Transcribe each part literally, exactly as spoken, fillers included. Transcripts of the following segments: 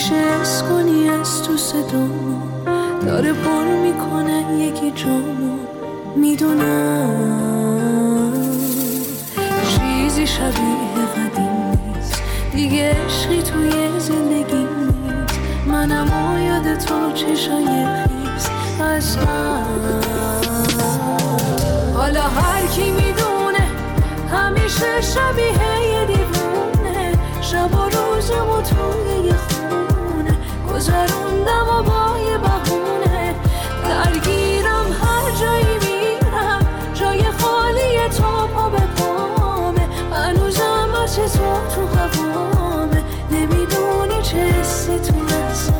همیشه حس کنی از تو صدامو داره پر میکنن یکی جامو. میدونم چیزی شبیه قدیم نیست دیگه، عشقی توی زندگی نیست. منم و یاد تو چشای خیز از من. حالا هر کی میدونه همیشه شبیه یه دیوونه، شب و روزمو توی یه خونه گذروندم و با یه بهونه. درگیرم هر جایی میرم، جای خالی تو پا به پامه. هنوزم از تو تو هوامه، نمیدونی چه حسی تو لحظه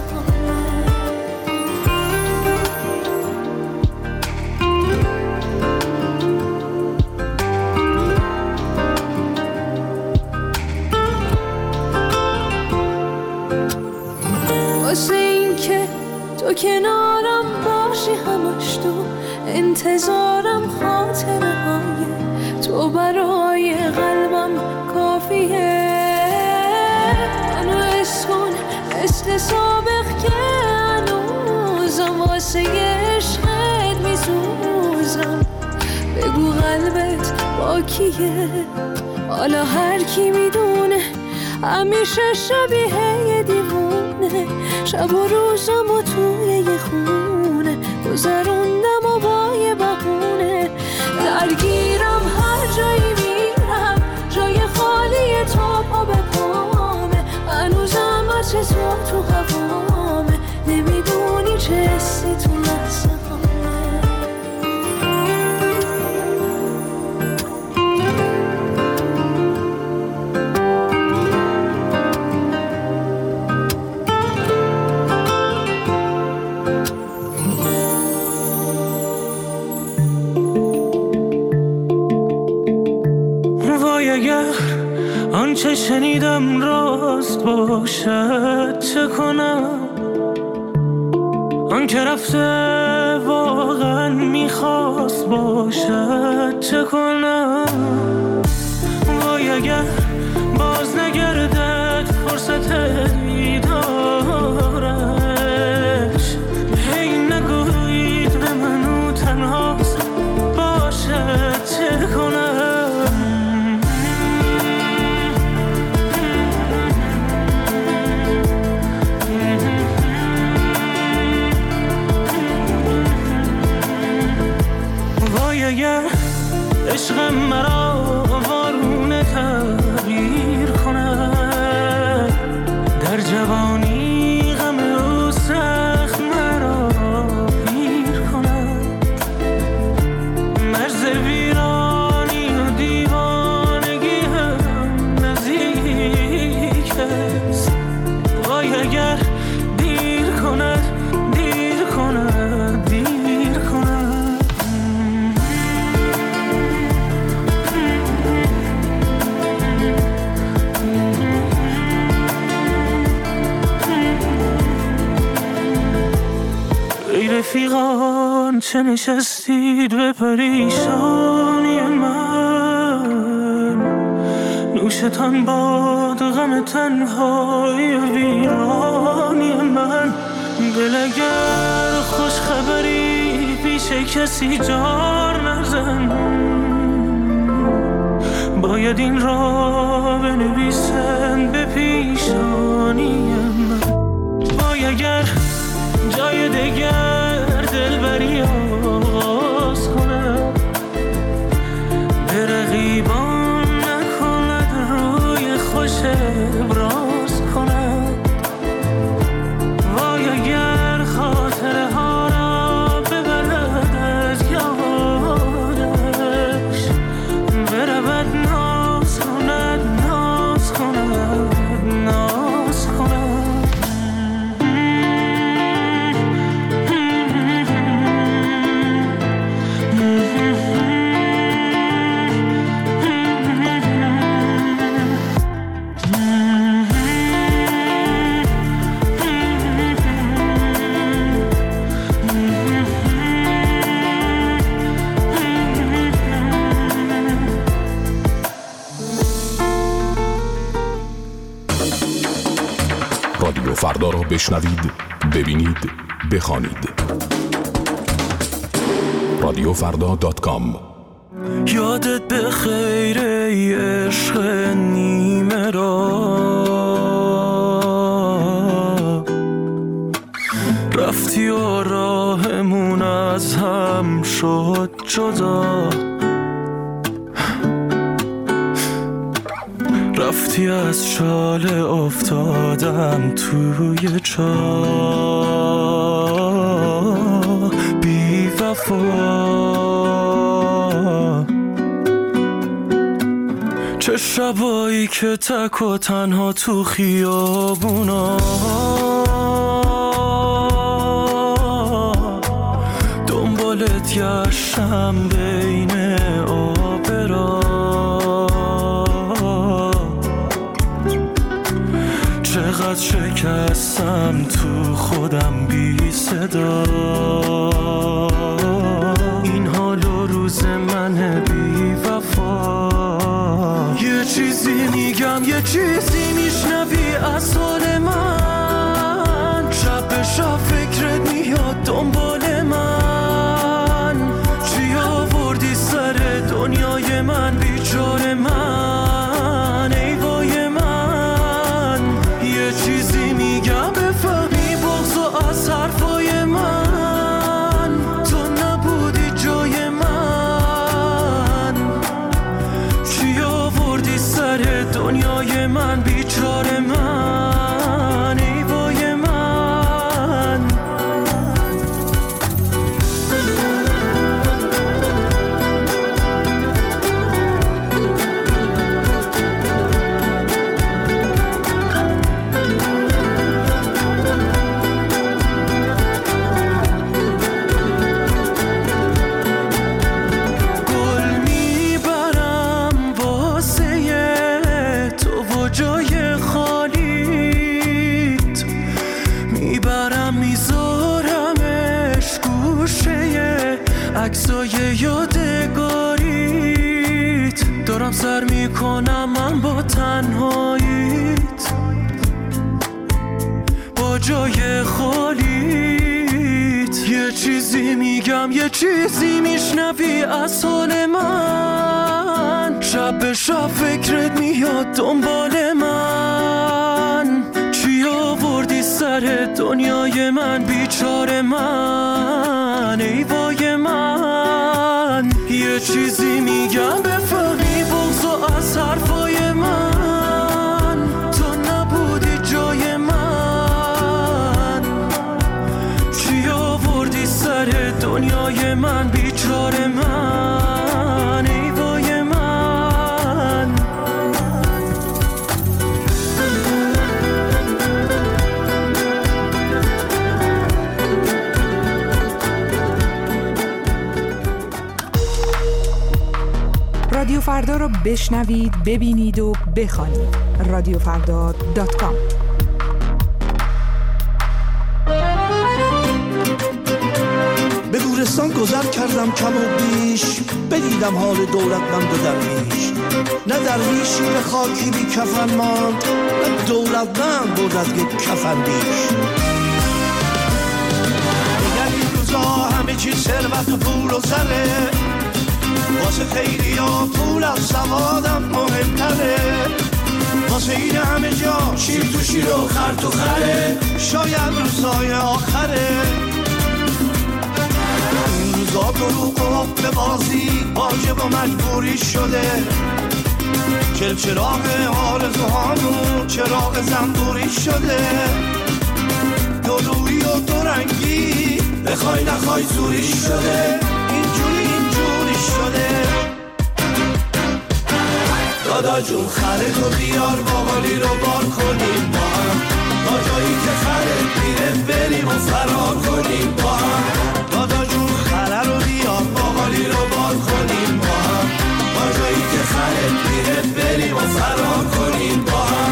تو کنارم باشی همش تو انتظارم. خاطره های تو برای قلبم کافیه. منو حس کن مثل سابق که هنوزم واسه عشقت میسوزم. بگو قلبت با کیه؟ حالا هر کی میدونه همیشه شبیه یه دیوونه، شب و روزم و توی یه خونه گذروندم و با یه بهونه. درگیرم هر جایی میرم، جای خالی تو پا به پامه. هنوزم از تو تو هوامه، نمیدونی چه حسی تو لحظه آنچه شنیدم راست باشد چه کنم؟ آن که رفته واقعا میخواست باشد چه کنم؟ وای اگر باز نگردد فرصت دیدارش، هی نگویید به منو تنهاست باشد چه کنم؟ عشقم مرا وارونه تغییر کنه، در جوانی غم او سخت مرا پیر کنه. مرز ویرانی و دیوانگی هم نزدیک است. وای اگر دیر کند دیر کند دیر کند. رفیقان چه نشستید به پریشانی من، نوشتان باد غم تنهای ویرانی من. دل اگر خوش خبری پیش کسی جار نزن، باید این را بنویسن به پیشانی من. وای اگر جای دگر دلبری آغاز کنم، به رقیبان نکند روی خوش ابراز کنم. وای اگر خاطره ها را ببرد از یادش، برود ناز کند ناز کند ناز کند. فردا را بشنوید، ببینید، بخوانید. رادیو فردا دات کام. یادت به خیر ای عشق نیمه را، رفتی و راهمون از هم شد جدا، رفتی از شاله افتادم توی چاه بی وفا. چه شبایی که تک و تنها تو خیابونا دنبالت گشتم بین آبرا، چقدر شکستم تو خودم بی صدا. این حال و روز من بی وفا. یه چیزی میگم یه چیزی میشنوی از حال من، شب به شب فکرت میاد دنبال من. چی آوردی سر دنیای من بیچاره من، ای وای من. یه چیزی میگم بفهمی بغض و از حرفای من، تو نبودی جای من. چی آوردی سر دنیای من بیچاره من، ای وای من. عکسای یادگاریت دارم سر میکنم من با تنهاییت، با جای خالیت. یه چیزی میگم یه چیزی میشنوی از حال من، شب به شب فکرت میاد دنبال من. چی آوردی سر دنیای من بیچاره من، ای وای من. یه چیزی میگم بفهمی بغض و از حرفای من، تو نبودی جای من. چی آوردی سر دنیای من بیچاره من، ای وای من. رادیو فردا رو بشنوید، ببینید و بخوانید. رادیو فردا دات کام. به گورستان گذر کردم کم و بیش، بدیدم حال دولتمند و درویش. نه درویشی به خاکی بی کفن ماند، نه دولتمند بود از یک کفن بیش. دیگر این روزا همه چی ثروت و پول و زره، واسه خیلی ها پول از سوادم مهمتره. واسه این همه جا شیر تو شیر و خر تو خره، شاید روزای آخره. این روزا دروغ و حب بازی واجب و مجبوری شده. چل چراغ آرزوهامون چراغ زنبوری شده. دو روی و دو رنگی بخوای نخوای زوری شده. اینجوری اینجوری شده. دادا جون خره تو بیار باقالی رو بار کنیم با هم، تا جایی که خره میره بریم و فرار کنیم با هم. دادا جون خره رو بیار باقالی رو بار کنیم با هم، تا جایی که خره میره بریم و فرار کنیم با هم.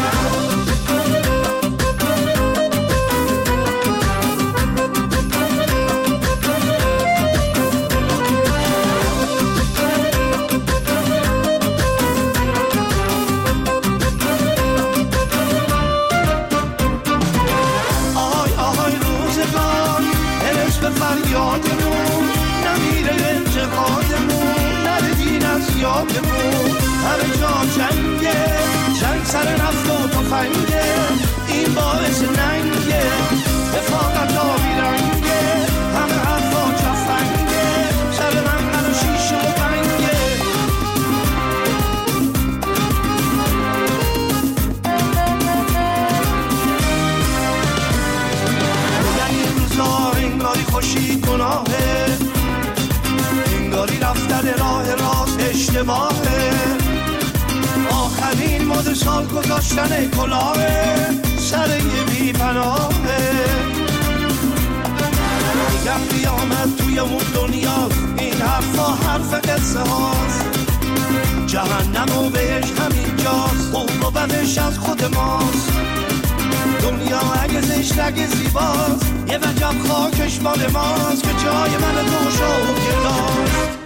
جنگه، جنگ سر نفت و تفنگه، این باعث ننگه، رفاقت آبی رنگه، همه حرفا جفنگه، سر من من و شیشه و بنگه. بگن این روزا انگاری خوشی گناهه، انگاری رفتن راه راست اشتباهه، آخرین مد سال گذاشتن کلاهه سر یه بی پناهه. میگم قیامت توی اون دنیاست، این حرفا حرف قصه هاست، جهنم و بهش همینجاست، خوب و بدش از خود ماست. دنیا اگه زشت اگه زیباست، یه وجب خاکش مال ماست که جای من دوش و گداست.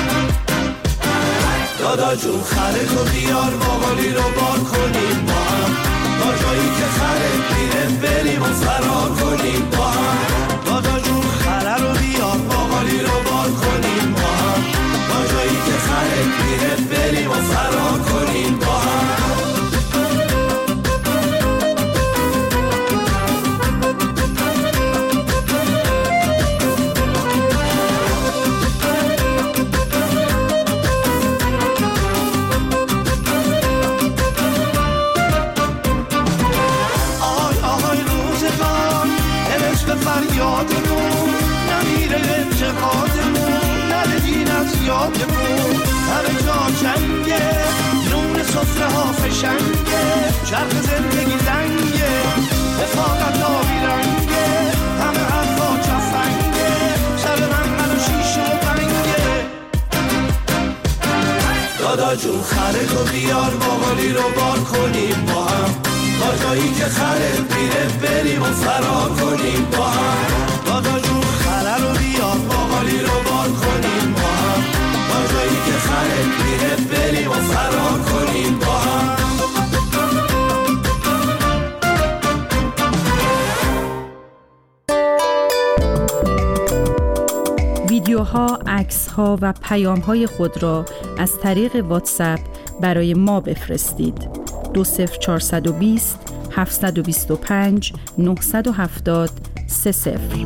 دادا جون خره تو بیار باقالی رو بار کنیم با هم، تا جایی که خره میره بریم و فرار کنیم با هم. دادا جون خره رو بیار باقالی رو بار کنیم با هم، تا جایی که خره میره بریم و فرار کنیم با هم. فریادمون نمیره انتقادمون، نره دین از یادمون، همه جا جنگه، نون صفره ها فشنگه، چرخ زندگی زنگه، رفاقت آبی رنگه، همه حرفا جفنگه، سر من من و شیشه و بنگه. دادا جون خره تو بیار باقالی رو بار کنیم با هم، تا جایی که خره میره بریم و فرار کنیم با هم. دادا جون خره رو بیار باقالی رو بار کنیم با هم، تا جایی که خره میره بریم و فرار کنیم با هم. ویدیوها، عکس‌ها و پیام‌های خود را از طریق واتساپ برای ما بفرستید. دو صفر چهارصد و بیست هفتصد و بیست و پنج نهصد و هفتاد سه صفر.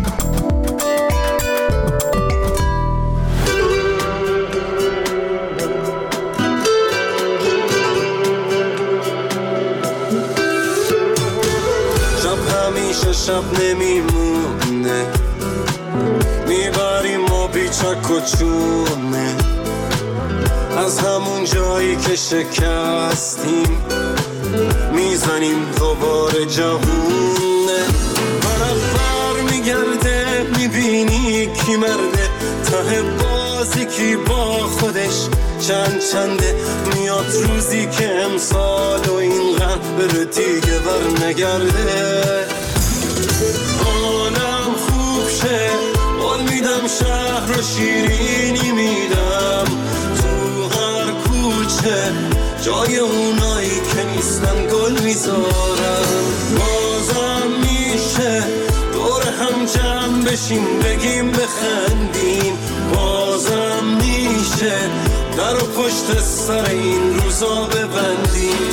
شب همیشه شب نمیمونه، میبریم ما بیچک و چونه، از همون جایی که شکستیم میزنیم دوباره جوونه. برابر میگرده میبینی کی مرده، ته بازی کی با خودش چند چنده. میاد روزی که امسال و این غم بره دیگه بر نگرده. حالم خوب شه بال میدم، شهر رو شیرینی میدم، جای اونایی که نیستن گل میذارم. بازم میشه دور هم جمع بشیم بگیم بخندیم، بازم میشه در و پشت سر این روزا ببندیم.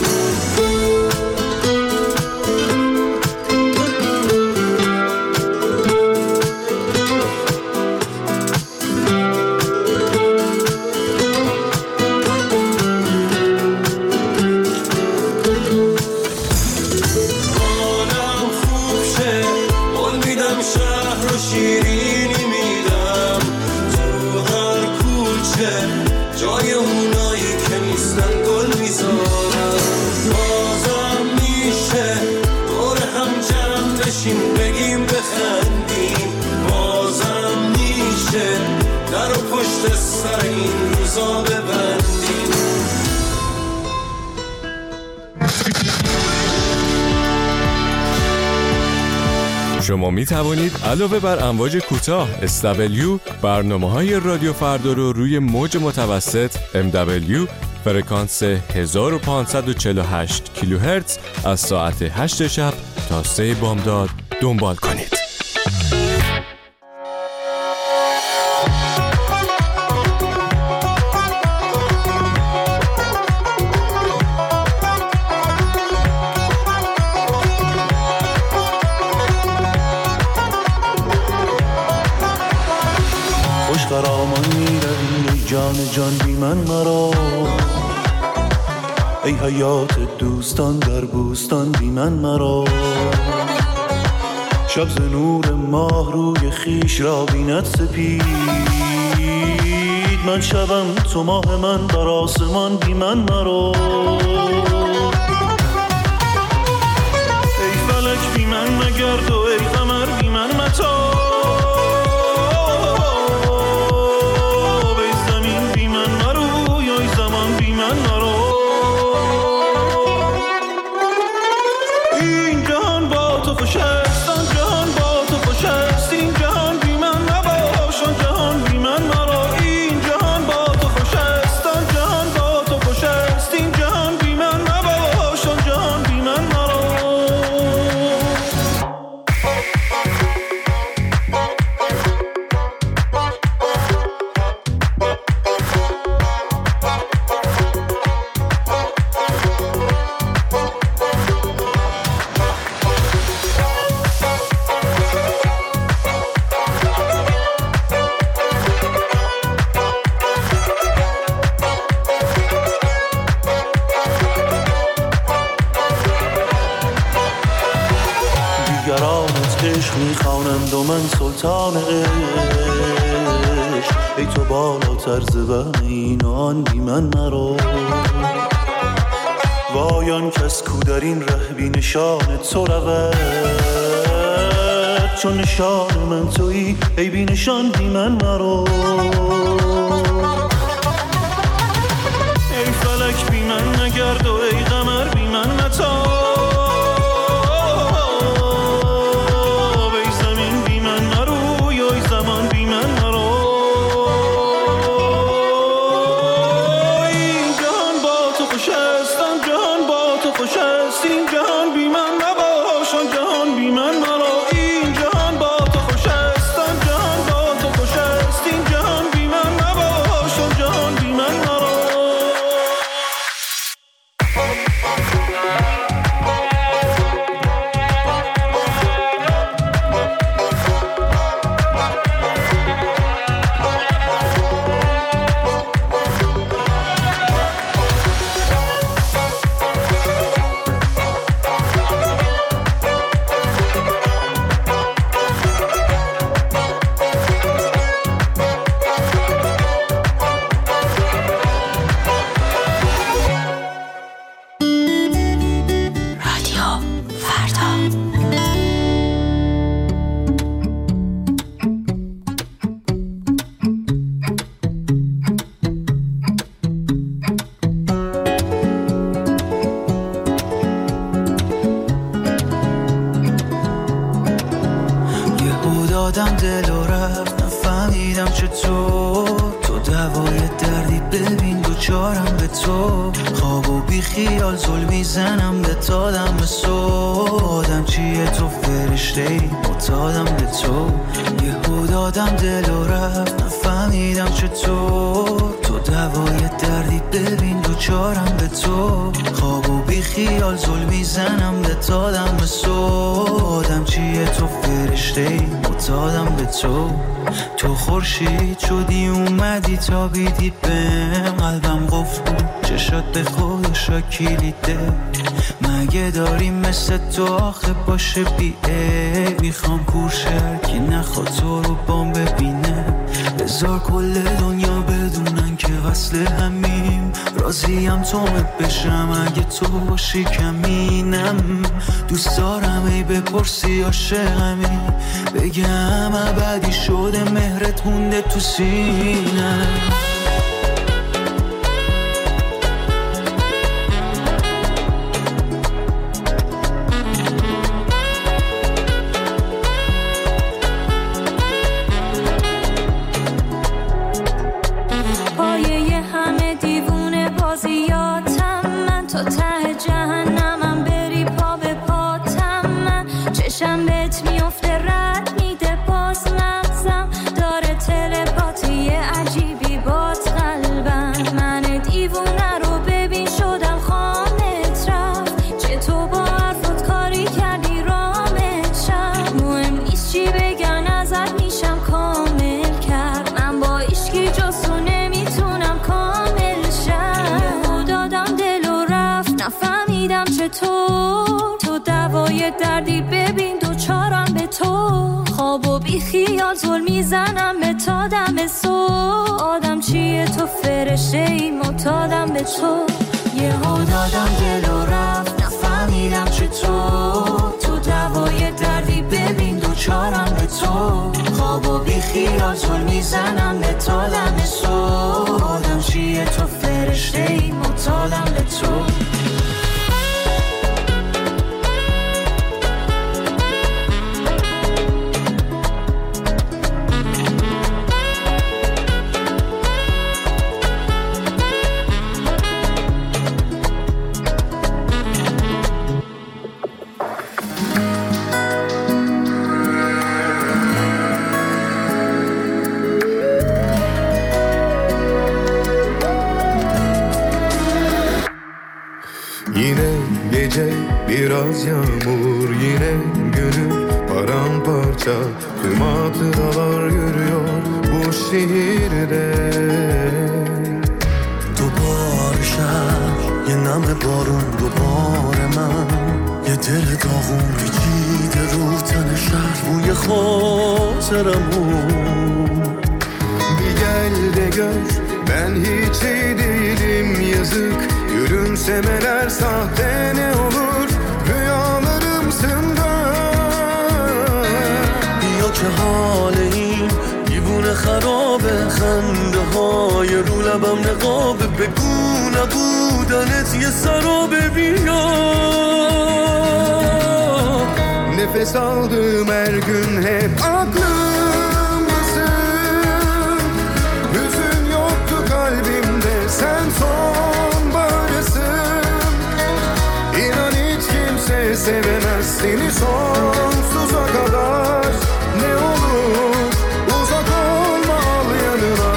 شما می توانید علاوه بر امواج کوتاه اس دبلیو برنامه‌های رادیو فردا رو روی موج متوسط ام دبلیو فرکانس هزار و پانصد و چهل و هشت کیلوهرتز از ساعت هشت شب تا سه بامداد دنبال کنید. جان بی من مرا، ای حیات دوستان در بوستان بی من مرا. شب ز نور ماه روی خیش را بیند سپید، من شبم تو ماه من بر آسمان بی من مرا. ای فلک بی من مگرد و ای قمر بی من متاب، ای زمین بی من مرو یا ای زمان بی من مرو. این جهان با تو خوش است، آن جهان با تو خوش است، این جهان بی من نباش آن جهان بی من مرا. این جهان با تو خوش است، آن جهان با تو خوش است، این جهان بی من نباش آن جهان بی من مرا. دیگرانت عشق میخوانند و من سلطان عشق، ای تو بالاتر ز وهم این و آن بی من مرا. وای آن کس کو در این ره بی نشان تو رود، چون نشان من تویی ای بی نشان بی من مرا. ای فلک بی من نگرد و ای قمر بی من متاب، دادم دل و رفت نفهمیدم چطور تو دوای دردی ببین دوچارم به تو. خواب و بی خیال زل میزنم به تادم به سودم چیه تو فرشته‌ای معتادم به تو. یهو دادم دل و رفت نفهمیدم چطور تو دوای دردی ببین دوچارم به تو. خواب و بی خیال زل میزنم به تادم به سودم چیه تو فرشته‌ای معتادم به تو. تو خورشید شدی اومدی تا بیدی بهم، قلبم قفل بود چشات به خودشا کلیده. مگه داری مثل تو آخه باشه بی عیب، میخوام کورشر که نخواد تو رو بام ببینه. بذار کل دنیا بدونن که وصل همیم، راضیم تو بشم اگه تو باشی کمینم. دوست دارم ای بپرسی عاشقمی، بگم ابدی شده مهرت مونده تو سینه. چی بگن ازت میشم کامل کرد، من با عشقی جز تو نمیتونم دوای دردی ببین دوچارم به تو، خواب و بی خیال زل میزنم به تا دم صبح. آدم چیه تو فرشته ای معتادم به تو، یه ها دادم دل و رفت نفهمیدم چطور. تو دوای دردی ببین دوچارم به تو، خواب و بی خیال زل میزنم به تا دم صبح. آدم چیه تو فرشته ای معتادم به تو. Biraz yağmur yine gönül paramparça, tüm hatıralar yürüyor bu şehirde. دوباره شب یه نم بارون دوباره من، یه دل داغون پیچیده رو تن شهر بوی خاطرمون. Bir gel de gör ben hiç iyi değilim yazık, gülümsemeler sahte ne olur rüyalarımsın da. بیا که حال این دیوونه خرابه، خنده های رو لبم نقابه، بگو نبودنت یه سرابه. بیا Nefes aldığım her gün hep aklımdasın. Hüzün yoktu kalbimde, sen sonbaharısın. İnan hiç kimse sevemez seni sonsuza kadar. Ne olur uzak olma, al yanına.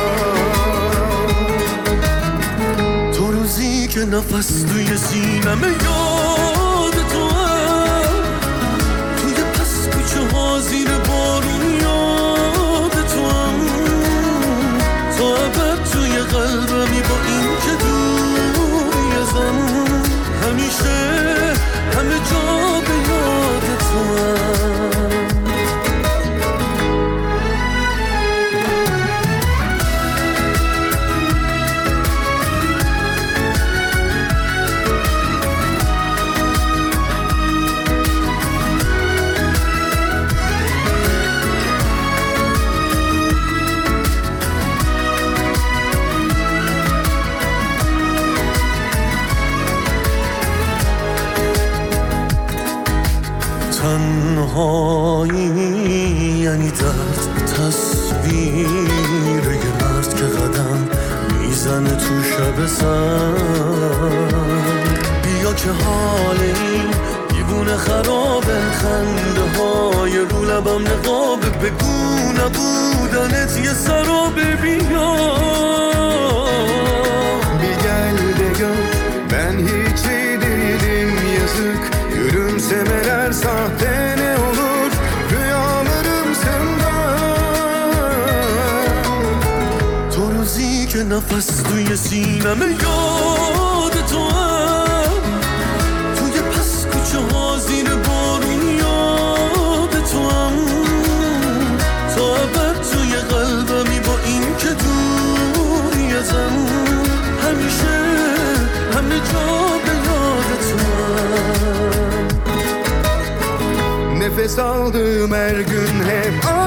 تو روزی که نفس توی سینمه یاد تو هم، توی پس کوچه ها زیر بارون یاد تو هم. تا ابد توی قلبمی با این که دوری ازم، همیشه همه جا به یاد تو هم. تنهایی یعنی درد، تصویر یه مرد که قدم میزنه تو شب سر. بیا که حال این دیوونه خرابه، خنده های رو لبم نقابه، بگو نبودنت یه سرابه. بیا Bir gel de gör ben hiç iyi değilim yazık, gülümsemeler sahte ne olur rüyalarımsın da. تو روزی که نفس توی سینمه یاد تو هم، توی پس کوچه ها زیر بارون یاد تو هم. تا ابد توی قلبمی با این که دوری ازم، همیشه همه جا به یاد تو هم. Nefes aldığım her gün hep